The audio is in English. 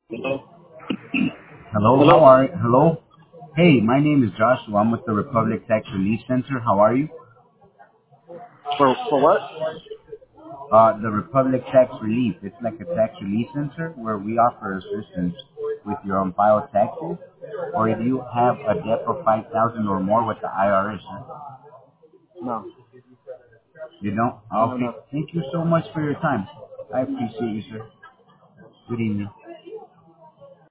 Hello? Hello, how Hello? are you? Hello? Hey, my name is Joshua. I'm with the Republic Tax Relief Center. How are you? For what? The Republic Tax Relief. It's like a tax relief center where we offer assistance with your unfiled taxes, or if you have a debt of 5,000 or more with the IRS. Huh? No. You don't? I know Okay. nothing. Thank you so much for your time. I appreciate you, sir. Good evening.